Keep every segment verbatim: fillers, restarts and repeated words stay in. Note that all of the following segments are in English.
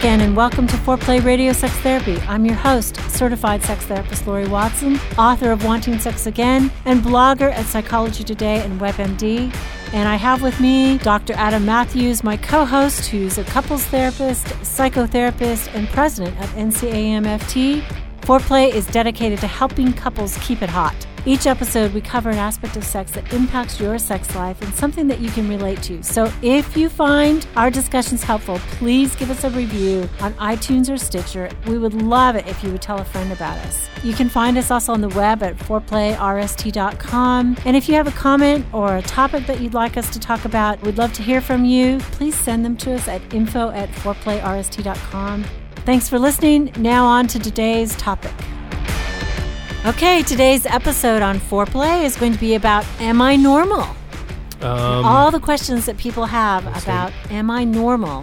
again, and welcome to Foreplay Radio Sex Therapy. I'm your host, certified sex therapist Lori Watson, author of Wanting Sex Again, and blogger at Psychology Today and WebMD. And I have with me Doctor Adam Matthews, my co-host, who's a couples therapist, psychotherapist, and president of N C A M F T. Foreplay is dedicated to helping couples keep it hot. Each episode, we cover an aspect of sex that impacts your sex life and something that you can relate to. So if you find our discussions helpful, please give us a review on iTunes or Stitcher. We would love it if you would tell a friend about us. You can find us also on the web at foreplay r s t dot com. And if you have a comment or a topic that you'd like us to talk about, we'd love to hear from you. Please send them to us at info at foreplay r s t dot com. Thanks for listening. Now on to today's topic. Okay, today's episode on Foreplay is going to be about, am I normal? Um, All the questions that people have about, see. am I normal?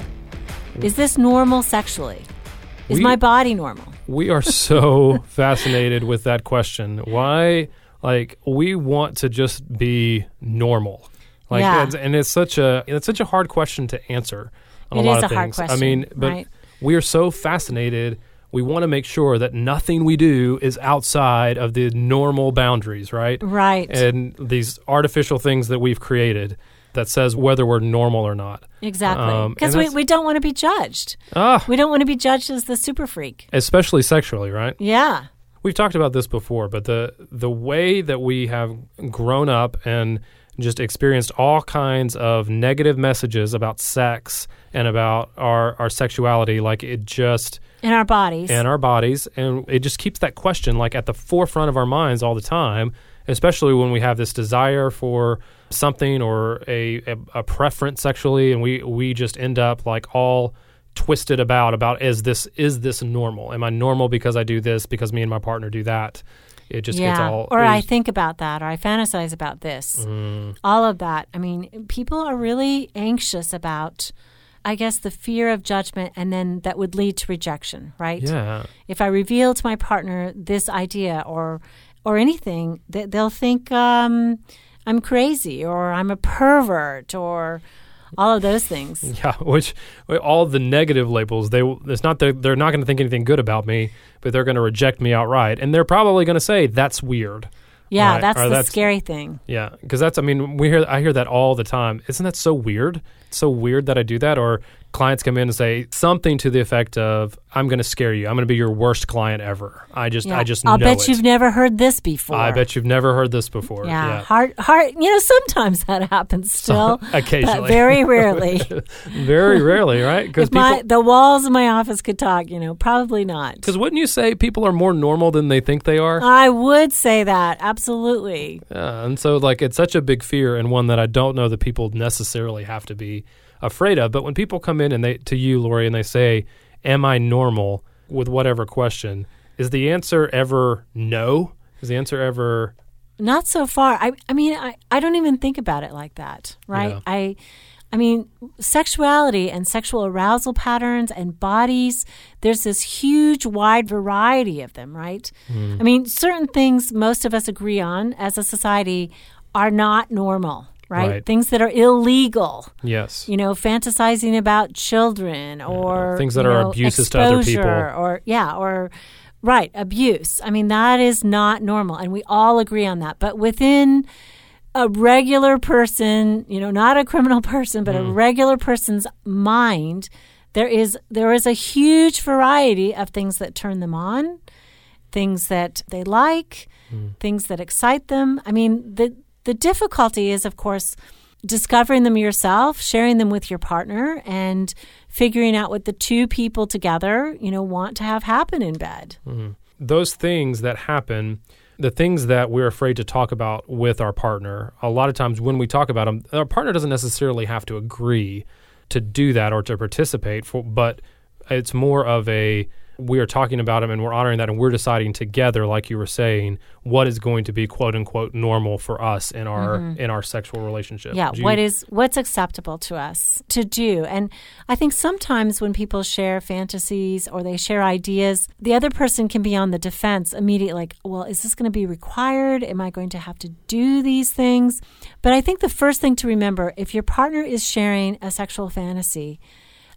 Is this normal sexually? Is we, my body normal? We are so fascinated with that question. Why, like, we want to just be normal. Like, yeah. and, and it's such a it's such a hard question to answer on it a lot is of a things. Hard question, I mean, but right? we are so fascinated. We want to make sure that nothing we do is outside of the normal boundaries, right? Right. And these artificial things that we've created that says whether we're normal or not. Exactly. Because um, we, we don't want to be judged. Ah, we don't want to be judged as the super freak. Especially sexually, right? Yeah. We've talked about this before, but the the way that we have grown up and just experienced all kinds of negative messages about sex and about our, our sexuality, like it just... In our bodies. In our bodies. And it just keeps that question like at the forefront of our minds all the time, especially when we have this desire for something or a, a, a preference sexually, and we, we just end up like all twisted about, about is this is this normal? Am I normal because I do this, because me and my partner do that? It just yeah. gets all... Or I think about that, or I fantasize about this. Mm. All of that. I mean, people are really anxious about... I guess the fear of judgment, and then that would lead to rejection, right? Yeah. If I reveal to my partner this idea or or anything, they, they'll think um, I'm crazy or I'm a pervert or all of those things. Yeah, which all the negative labels, they it's not that they're not going to think anything good about me, but they're going to reject me outright, and they're probably going to say that's weird. Yeah, right? that's or the that's, scary thing. Yeah, because that's, I mean, we hear I hear that all the time. Isn't that so weird? It's so weird that I do that. Or clients come in and say something to the effect of, I'm going to scare you. I'm going to be your worst client ever. I just, yeah. I just I'll know bet it. You've never heard this before. I bet you've never heard this before. Yeah, yeah. hard, hard. You know, sometimes that happens still. Occasionally. But very rarely. Very rarely, right? If people, my, the walls of my office could talk, you know, probably not. Because wouldn't you say people are more normal than they think they are? I would say that, absolutely. Yeah, and so like it's such a big fear, and one that I don't know that people necessarily have to be afraid of. But when people come in and they to you, Lori, and they say, am I normal, with whatever question, is the answer ever no? Is the answer ever... Not so far. I I mean, I, I don't even think about it like that, right? Yeah. I I mean, sexuality and sexual arousal patterns and bodies, there's this huge, wide variety of them, right? Mm. I mean, certain things most of us agree on as a society are not normal. Right? Right. Things that are illegal. Yes. You know, fantasizing about children or... Uh, things that you are know, abuses to other people. Or, yeah, or, right, abuse. I mean, that is not normal, and we all agree on that. But within a regular person, you know, not a criminal person, but mm. a regular person's mind, there is there is a huge variety of things that turn them on, things that they like, mm. things that excite them. I mean, the... The difficulty is, of course, discovering them yourself, sharing them with your partner, and figuring out what the two people together, you know, want to have happen in bed. Mm-hmm. Those things that happen, the things that we're afraid to talk about with our partner, a lot of times when we talk about them, our partner doesn't necessarily have to agree to do that or to participate, for, but it's more of a... we are talking about them and we're honoring that, and we're deciding together, like you were saying, what is going to be quote unquote normal for us in our mm-hmm. in our sexual relationship. Yeah, you, what is what's acceptable to us to do. And I think sometimes when people share fantasies or they share ideas, the other person can be on the defense immediately, like, well, is this going to be required? Am I going to have to do these things? But I think the first thing to remember, if your partner is sharing a sexual fantasy,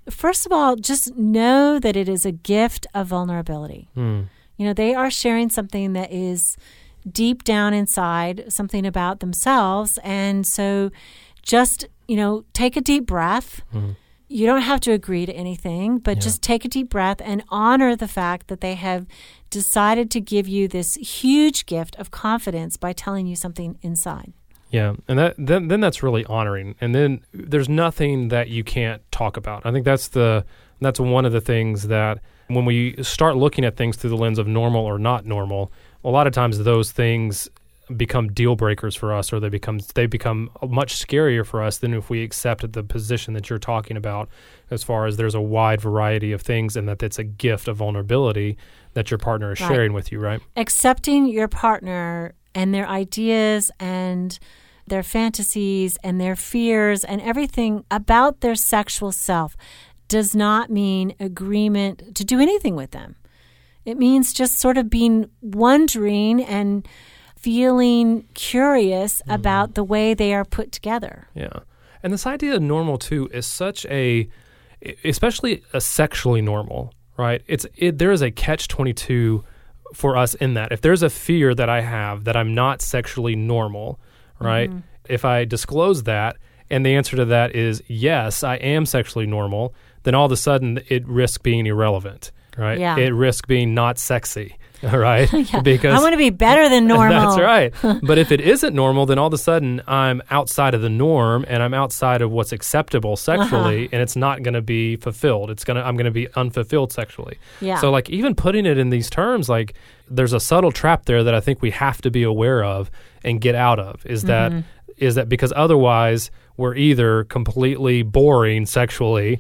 First of all, just know that it is a gift of vulnerability. Mm. You know, they are sharing something that is deep down inside, something about themselves. And so just, you know, take a deep breath. Mm. You don't have to agree to anything, but Yeah. just take a deep breath and honor the fact that they have decided to give you this huge gift of confidence by telling you something inside. Yeah, and that then then that's really honoring. And then there's nothing that you can't talk about. I think that's the that's one of the things that when we start looking at things through the lens of normal or not normal, a lot of times those things become deal breakers for us, or they become they become much scarier for us than if we accept the position that you're talking about, as far as there's a wide variety of things and that it's a gift of vulnerability that your partner is Right. sharing with you, right? Accepting your partner and their ideas and their fantasies and their fears and everything about their sexual self does not mean agreement to do anything with them. It means just sort of being wondering and feeling curious mm-hmm. about the way they are put together. Yeah. And this idea of normal, too, is such a, especially a sexually normal, right? It's it, there is a catch twenty-two for us in that. If there's a fear that I have that I'm not sexually normal, right? Mm-hmm. If I disclose that and the answer to that is yes, I am sexually normal, then all of a sudden it risks being irrelevant, right? Yeah. It risks being not sexy. All right. Yeah. Because I want to be better than normal. That's right. But if it isn't normal, then all of a sudden I'm outside of the norm and I'm outside of what's acceptable sexually, uh-huh. and it's not going to be fulfilled. It's going to I'm going to be unfulfilled sexually. Yeah. So like even putting it in these terms, like there's a subtle trap there that I think we have to be aware of and get out of. Is that mm-hmm. is that because otherwise we're either completely boring sexually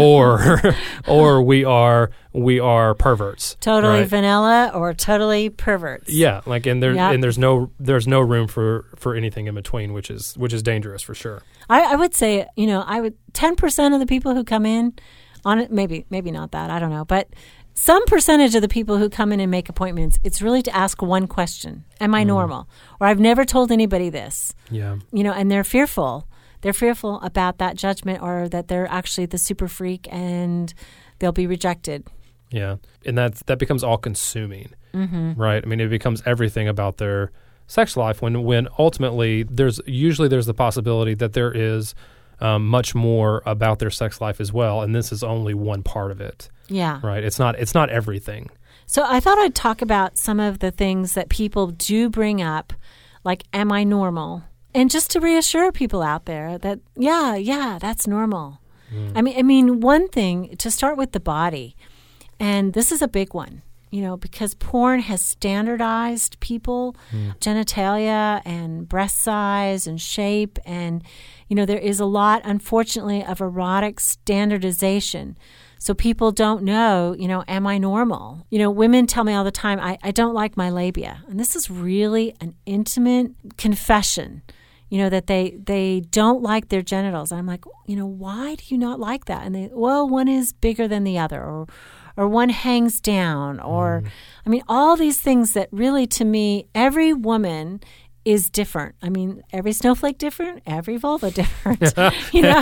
or or we are we are perverts. Totally right? vanilla or totally perverts. Yeah, like and there yep. and there's no there's no room for, for anything in between, which is which is dangerous for sure. I, I would say, you know, I would ten percent of the people who come in on it, maybe maybe not that, I don't know, but some percentage of the people who come in and make appointments, it's really to ask one question. Am I mm. normal? Or I've never told anybody this. Yeah. You know, and they're fearful. They're fearful about that judgment or that they're actually the super freak and they'll be rejected. Yeah. And that that becomes all consuming, mm-hmm. right? I mean, it becomes everything about their sex life when, when ultimately there's usually there's the possibility that there is um, much more about their sex life as well. And this is only one part of it. Yeah. Right. It's not it's not everything. So I thought I'd talk about some of the things that people do bring up, like, am I normal? And just to reassure people out there that, yeah, yeah, that's normal. Mm. I mean, I mean, one thing, to start with the body, and this is a big one, you know, because porn has standardized people, mm. genitalia and breast size and shape. And, you know, there is a lot, unfortunately, of erotic standardization. So people don't know, you know, am I normal? You know, women tell me all the time, I, I don't like my labia. And this is really an intimate confession, you know, that they they don't like their genitals. And I'm like, you know, why do you not like that? And they, well, one is bigger than the other, or or one hangs down, or, mm. I mean, all these things that really, to me, every woman is different. I mean, every snowflake different, every vulva different. You know,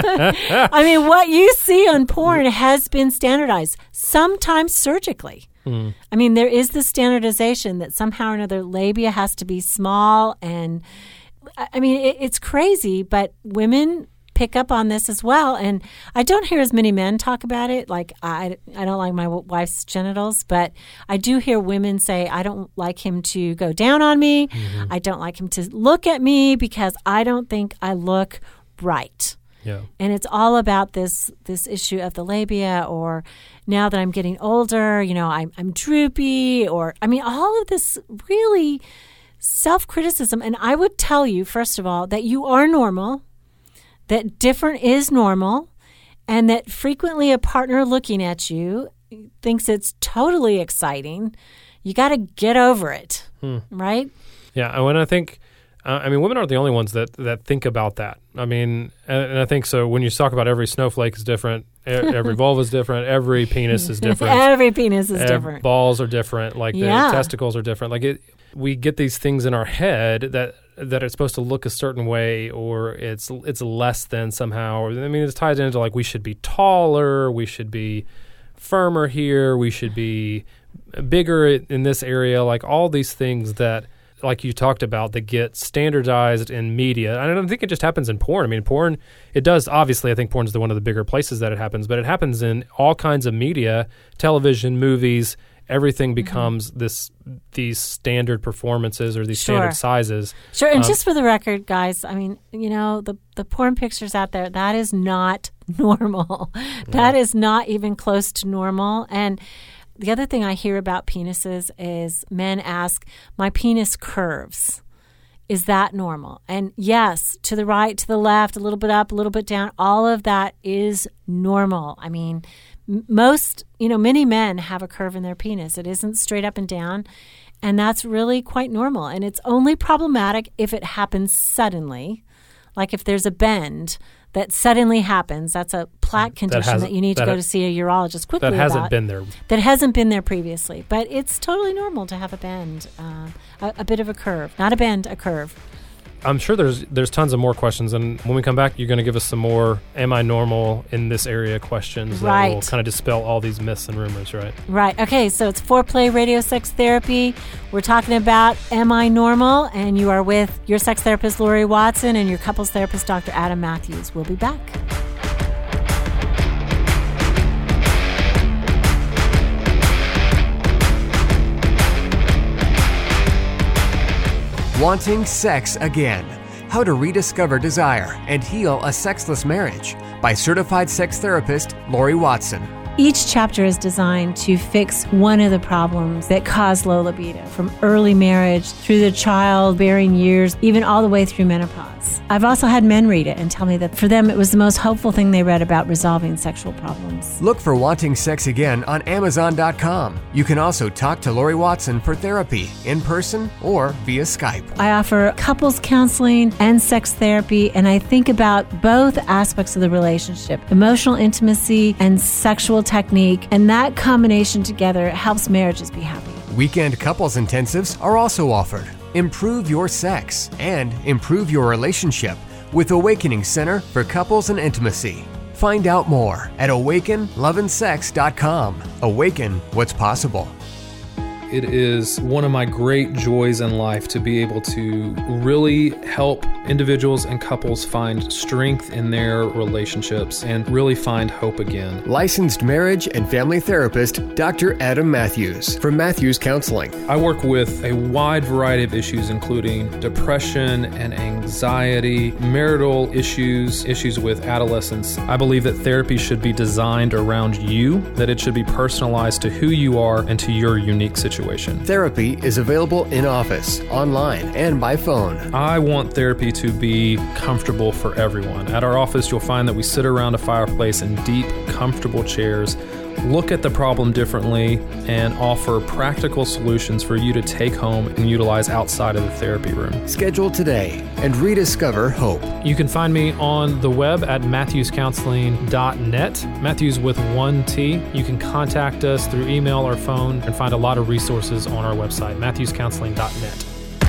I mean, what you see on porn has been standardized, sometimes surgically. Mm. I mean, there is the standardization that somehow or another labia has to be small, and I mean, it, it's crazy, but women pick up on this as well. And I don't hear as many men talk about it. Like, I, I don't like my wife's genitals, but I do hear women say, I don't like him to go down on me. Mm-hmm. I don't like him to look at me because I don't think I look right. Yeah. And it's all about this this issue of the labia, or now that I'm getting older, you know, I'm, I'm droopy, or, I mean, all of this really self-criticism. And I would tell you, first of all, that you are normal, that different is normal, and that frequently a partner looking at you thinks it's totally exciting. You got to get over it, hmm. right? Yeah, and when I think, uh, I mean, women aren't the only ones that, that think about that. I mean, and, and I think so when you talk about every snowflake is different, every vulva is different, every penis is different. Every penis is every different. Balls are different, like yeah. the testicles are different. Like it, we get these things in our head that that it's supposed to look a certain way, or it's it's less than somehow. Or, I mean, it's tied into like we should be taller, we should be firmer here, we should be bigger in this area, like all these things that, like you talked about, that get standardized in media. I don't think it just happens in porn. I mean, porn, it does, obviously, I think porn is the one of the bigger places that it happens, but it happens in all kinds of media, television, movies. Everything becomes mm-hmm. this these standard performances or these sure. standard sizes. Sure, and um, just for the record, guys, I mean, you know, the, the porn pictures out there, that is not normal. Yeah. That is not even close to normal. And the other thing I hear about penises is men ask, my penis curves. Is that normal? And yes, to the right, to the left, a little bit up, a little bit down, all of that is normal. I mean, most, you know, many men have a curve in their penis. It isn't straight up and down, and that's really quite normal. And it's only problematic if it happens suddenly, like if there's a bend that suddenly happens. That's a plaque condition that, that you need to go to see a urologist quickly about. That hasn't about, been there. That hasn't been there previously. But it's totally normal to have a bend, uh, a, a bit of a curve. Not a bend, a curve. I'm sure there's there's tons of more questions, and when we come back, you're going to give us some more "Am I normal in this area?" questions right. that will kind of dispel all these myths and rumors, right? Right. Okay, so it's Foreplay Radio Sex Therapy. We're talking about Am I Normal? And you are with your sex therapist, Lori Watson, and your couples therapist, Doctor Adam Matthews. We'll be back. Wanting Sex Again. How to Rediscover Desire and Heal a Sexless Marriage by certified sex therapist Lori Watson. Each chapter is designed to fix one of the problems that cause low libido, from early marriage through the childbearing years, even all the way through menopause. I've also had men read it and tell me that for them it was the most hopeful thing they read about resolving sexual problems. Look for Wanting Sex Again on Amazon dot com. You can also talk to Lori Watson for therapy in person or via Skype. I offer couples counseling and sex therapy, and I think about both aspects of the relationship, emotional intimacy and sexual technique, and that combination together helps marriages be happy. Weekend couples intensives are also offered. Improve your sex and improve your relationship with Awakening Center for Couples and Intimacy. Find out more at awaken love and sex dot com. Awaken what's possible. It is one of my great joys in life to be able to really help individuals and couples find strength in their relationships and really find hope again. Licensed marriage and family therapist Doctor Adam Matthews from Matthews Counseling. I work with a wide variety of issues, including depression and anxiety, marital issues, issues with adolescence. I believe that therapy should be designed around you, that it should be personalized to who you are and to your unique situation. Therapy is available in office, online, and by phone. I want therapy to be comfortable for everyone. At our office, you'll find that we sit around a fireplace in deep, comfortable chairs, look at the problem differently, and offer practical solutions for you to take home and utilize outside of the therapy room. Schedule today and rediscover hope. You can find me on the web at matthews counseling dot net, Matthews with one T. You can contact us through email or phone and find a lot of resources on our website, matthews counseling dot net.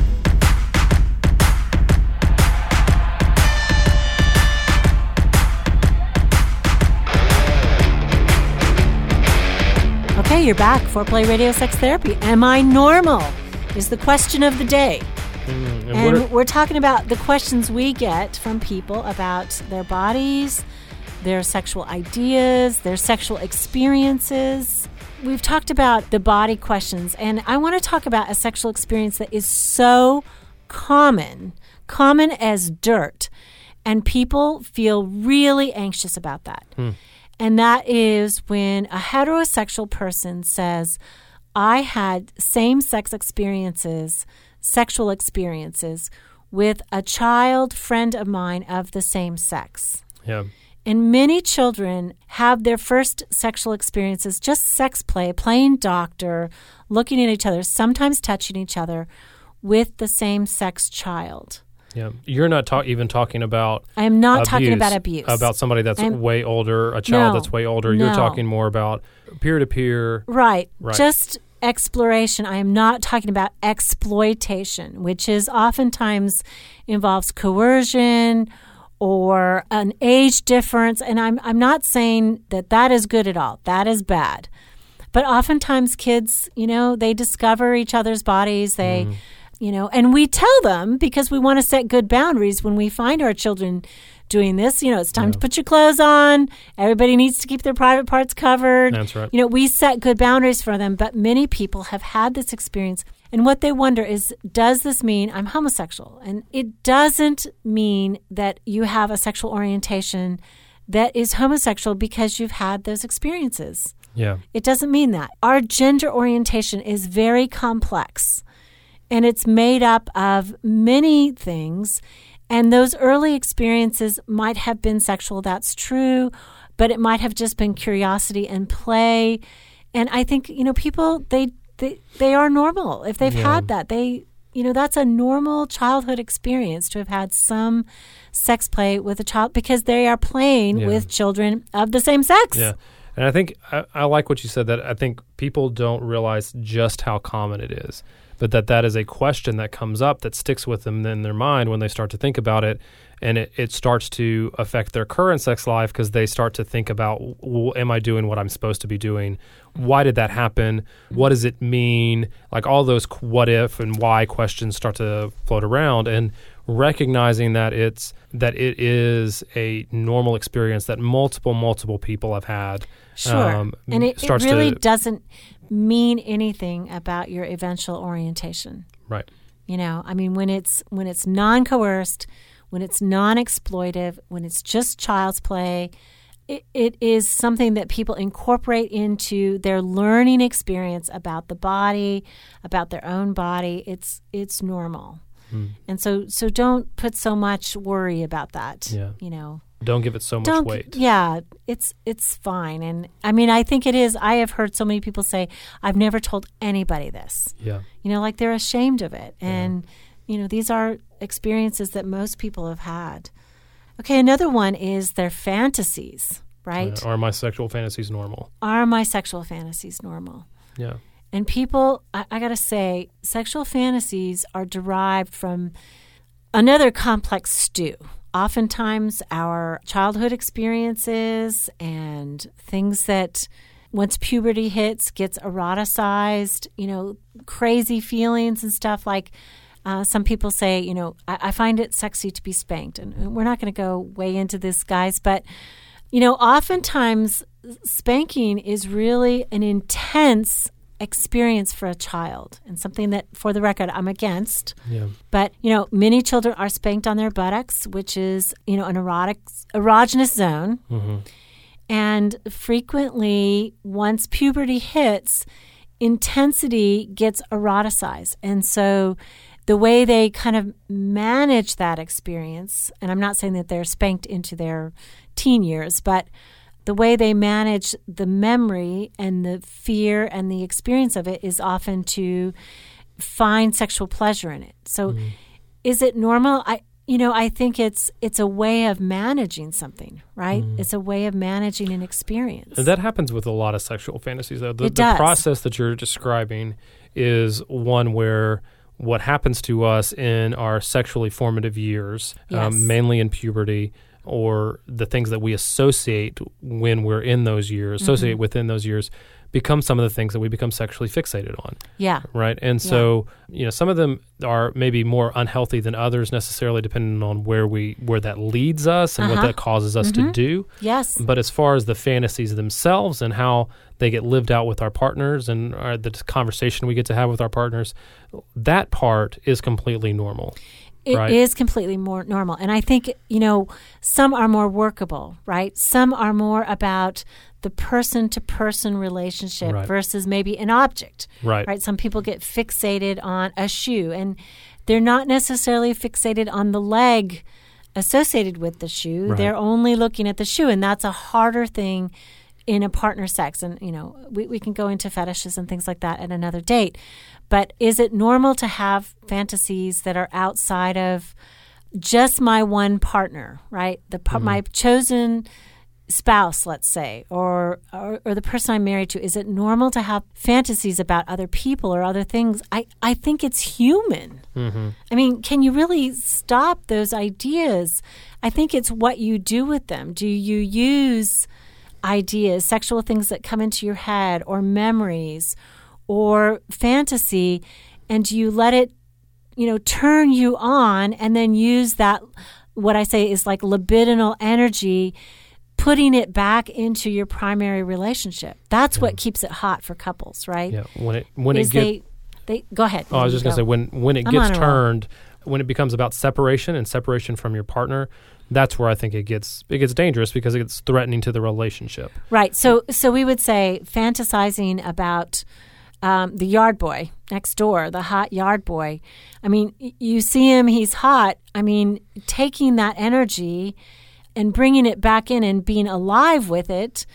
Okay, you're back. Foreplay Radio Sex Therapy. Am I normal? Is the question of the day. Mm, and and are- we're talking about the questions we get from people about their bodies, their sexual ideas, their sexual experiences. We've talked about the body questions, and I want to talk about a sexual experience that is so common, common as dirt, and people feel really anxious about that. Hmm. And that is when a heterosexual person says, I had same-sex experiences, sexual experiences, with a child friend of mine of the same sex. Yeah. And many children have their first sexual experiences, just sex play, playing doctor, looking at each other, sometimes touching each other, with the same-sex child. Yeah, you're not ta- even talking about I am not abuse, talking about abuse. About somebody that's I'm, way older, a child no, that's way older. no. You're talking more about peer-to-peer. Right. Right. Just exploration, I am not talking about exploitation, which is oftentimes involves coercion or an age difference. And I'm I'm not saying that that is good at all. That is bad. But oftentimes kids, you know, they discover each other's bodies. They, mm. you know, and we tell them because we want to set good boundaries when we find our children doing this. You know, it's time yeah. to put your clothes on. Everybody needs to keep their private parts covered. That's right. You know, we set good boundaries for them. But many people have had this experience. And what they wonder is, does this mean I'm homosexual? And it doesn't mean that you have a sexual orientation that is homosexual because you've had those experiences. Yeah. It doesn't mean that. Our gender orientation is very complex, and it's made up of many things. And those early experiences might have been sexual, that's true, but it might have just been curiosity and play. And I think, you know, people, they they, they are normal. If they've yeah. had that, they, you know, that's a normal childhood experience to have had some sex play with a child because they are playing yeah. with children of the same sex. Yeah. And I think I, I like what you said, that I think people don't realize just how common it is, but that that is a question that comes up that sticks with them in their mind when they start to think about it. And it, it starts to affect their current sex life because they start to think about, well, am I doing what I'm supposed to be doing? Why did that happen? What does it mean? Like all those what if and why questions start to float around, and recognizing that it's that it is a normal experience that multiple, multiple people have had. Sure. Um, and it, it really to, doesn't mean anything about your eventual orientation. Right. You know, I mean, when it's when it's non-coerced, when it's non-exploitive, when it's just child's play, it, it is something that people incorporate into their learning experience about the body, about their own body. It's it's normal. Hmm. And so so don't put so much worry about that. Yeah. You know. Don't give it so much don't, weight. Yeah, it's it's fine. And I mean, I think it is. I have heard so many people say, I've never told anybody this. Yeah. You know, like they're ashamed of it. And, yeah. you know, these are experiences that most people have had. Okay, another one is their fantasies, right? Yeah. Are my sexual fantasies normal? Are my sexual fantasies normal? Yeah. And people, I, I got to say, sexual fantasies are derived from another complex stew. Oftentimes our childhood experiences and things that once puberty hits gets eroticized, you know, crazy feelings and stuff like uh, some people say, you know, I, I find it sexy to be spanked. And we're not going to go way into this, guys, but, you know, oftentimes spanking is really an intense experience for a child, and something that, for the record, I'm against. Yeah. But, you know, many children are spanked on their buttocks, which is, you know, an erotic, erogenous zone. Mm-hmm. And frequently, once puberty hits, intensity gets eroticized. And so the way they kind of manage that experience, and I'm not saying that they're spanked into their teen years, but the way they manage the memory and the fear and the experience of it is often to find sexual pleasure in it. So mm. is it normal? I you know, I think it's it's a way of managing something, right? Mm. It's a way of managing an experience. And that happens with a lot of sexual fantasies, though. The, it the does. process that you're describing is one where what happens to us in our sexually formative years, yes. um, mainly in puberty, or the things that we associate when we're in those years, associate mm-hmm. within those years, become some of the things that we become sexually fixated on. Yeah. Right? And yeah. so, you know, some of them are maybe more unhealthy than others necessarily, depending on where we where that leads us and uh-huh. what that causes us mm-hmm. to do. Yes. But as far as the fantasies themselves and how they get lived out with our partners and uh, the conversation we get to have with our partners, that part is completely normal. It right? is completely more normal. And I think, you know, some are more workable, right? Some are more about the person-to-person relationship right. versus maybe an object, right. right? Some people get fixated on a shoe, and they're not necessarily fixated on the leg associated with the shoe. Right. They're only looking at the shoe, and that's a harder thing in a partner sex. And, you know, we, we can go into fetishes and things like that at another date. But is it normal to have fantasies that are outside of just my one partner, right? The par- mm-hmm. my chosen spouse, let's say, or, or or the person I'm married to, is it normal to have fantasies about other people or other things? I, I think it's human. Mm-hmm. I mean, can you really stop those ideas? I think it's what you do with them. Do you use ideas, sexual things that come into your head, or memories, or fantasy, and do you let it, you know, turn you on, and then use that, what I say is like libidinal energy, putting it back into your primary relationship? That's yeah. what keeps it hot for couples, right? Yeah. When it when it gets, they, they go ahead. Oh, I was just go. gonna say when when it I'm gets turned, when it becomes about separation and separation from your partner, that's where I think it gets it gets dangerous, because it gets threatening to the relationship. Right. So so we would say fantasizing about um, the yard boy next door, the hot yard boy. I mean, you see him, he's hot. I mean, taking that energy and bringing it back in and being alive with it,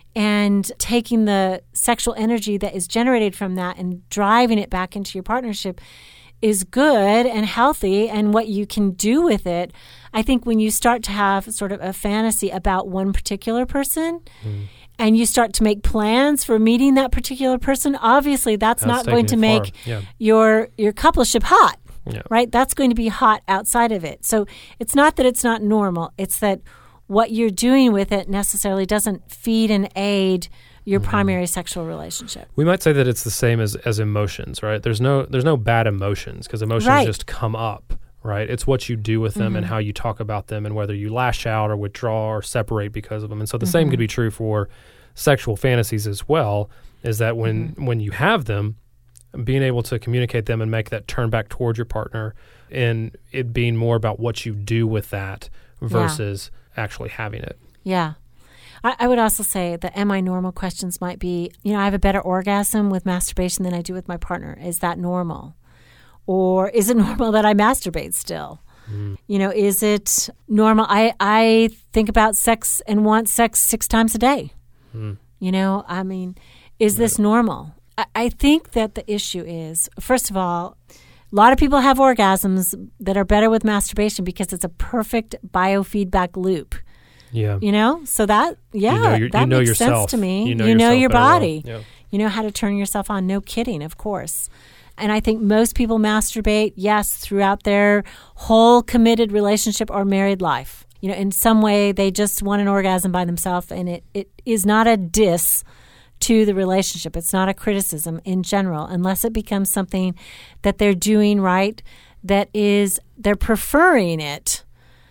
and taking the sexual energy that is generated from that and driving it back into your partnership is good and healthy, and what you can do with it. I think when you start to have sort of a fantasy about one particular person mm. and you start to make plans for meeting that particular person, obviously that's, that's not going to make yeah. your your coupleship hot. Yeah. Right? That's going to be hot outside of it. So it's not that it's not normal. It's that what you're doing with it necessarily doesn't feed and aid your mm-hmm. primary sexual relationship. We might say that it's the same as, as emotions, right? There's no there's no bad emotions, because emotions right. just come up, right? It's what you do with them mm-hmm. and how you talk about them, and whether you lash out or withdraw or separate because of them. And so the mm-hmm. same could be true for sexual fantasies as well, is that when, mm-hmm. when you have them, being able to communicate them and make that turn back towards your partner, and it being more about what you do with that versus yeah. actually having it. Yeah. I, I would also say the am I normal questions might be, you know, I have a better orgasm with masturbation than I do with my partner. Is that normal? Or is it normal that I masturbate still? Mm. You know, is it normal? I, I think about sex and want sex six times a day. Mm. You know, I mean, is this normal? I think that the issue is, first of all, a lot of people have orgasms that are better with masturbation because it's a perfect biofeedback loop. Yeah. You know? So that, yeah, you know your, that you know makes yourself. sense to me. You know, you know your body. Well. Yeah. You know how to turn yourself on. No kidding, of course. And I think most people masturbate, yes, throughout their whole committed relationship or married life. You know, in some way, they just want an orgasm by themselves, and it, it is not a diss to the relationship. It's not a criticism in general, unless it becomes something that they're doing right, that is, they're preferring it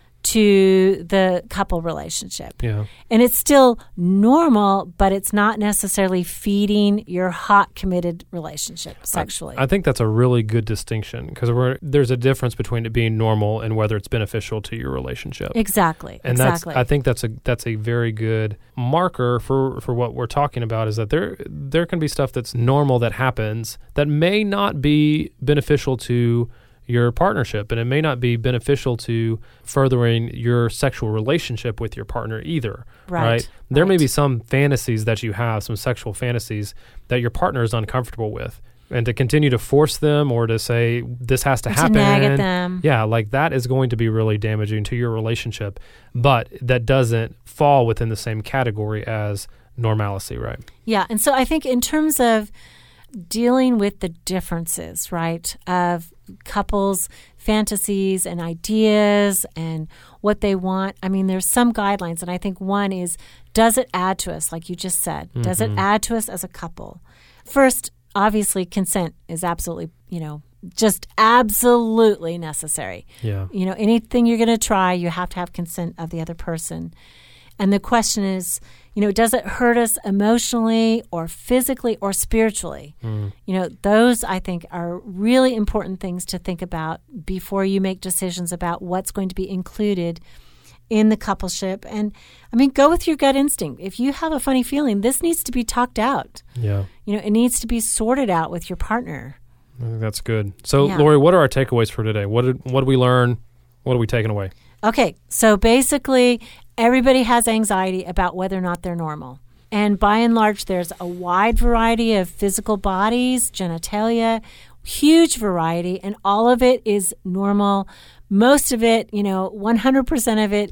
to the couple relationship. Yeah. And it's still normal, but it's not necessarily feeding your hot, committed relationship sexually. I, I think that's a really good distinction, because there's a difference between it being normal and whether it's beneficial to your relationship. Exactly. And exactly. that's I think that's a that's a very good marker for, for what we're talking about, is that there there can be stuff that's normal that happens that may not be beneficial to your partnership, and it may not be beneficial to furthering your sexual relationship with your partner either. Right. right? There right. may be some fantasies that you have, some sexual fantasies that your partner is uncomfortable with, and to continue to force them or to say this has to or happen, to nag at them. Yeah, like that is going to be really damaging to your relationship. But that doesn't fall within the same category as normalcy, right? Yeah, and so I think in terms of dealing with the differences, right, of couples' fantasies and ideas and what they want. I mean, there's some guidelines, and I think one is, does it add to us, like you just said? Mm-hmm. Does it add to us as a couple? First, obviously, consent is absolutely, you know, just absolutely necessary. Yeah. You know, anything you're going to try, you have to have consent of the other person. And the question is, you know, does it hurt us emotionally or physically or spiritually? Mm. You know, those, I think, are really important things to think about before you make decisions about what's going to be included in the coupleship. And, I mean, go with your gut instinct. If you have a funny feeling, this needs to be talked out. Yeah. You know, it needs to be sorted out with your partner. I think that's good. So, yeah. Lori, what are our takeaways for today? What did, what did we learn? What are we taking away? Okay, so basically, everybody has anxiety about whether or not they're normal. And by and large, there's a wide variety of physical bodies, genitalia, huge variety, and all of it is normal. Most of it, you know, one hundred percent of it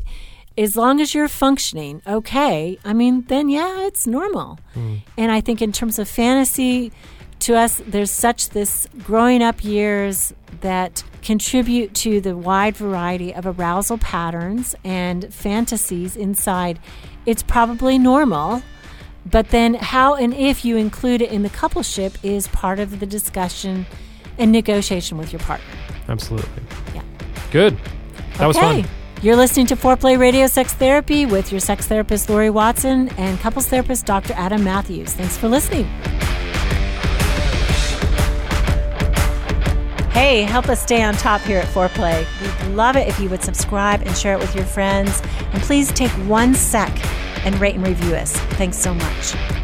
as long as you're functioning okay, I mean, then yeah, it's normal. Mm. And I think in terms of fantasy, to us, there's such this growing up years that contribute to the wide variety of arousal patterns and fantasies inside. It's probably normal, but then how and if you include it in the coupleship is part of the discussion and negotiation with your partner. Absolutely. Yeah. Good. That okay. was fun. You're listening to Foreplay Radio Sex Therapy with your sex therapist, Lori Watson, and couples therapist, Doctor Adam Matthews. Thanks for listening. Hey, help us stay on top here at Foreplay. We'd love it if you would subscribe and share it with your friends. And please take one sec and rate and review us. Thanks so much.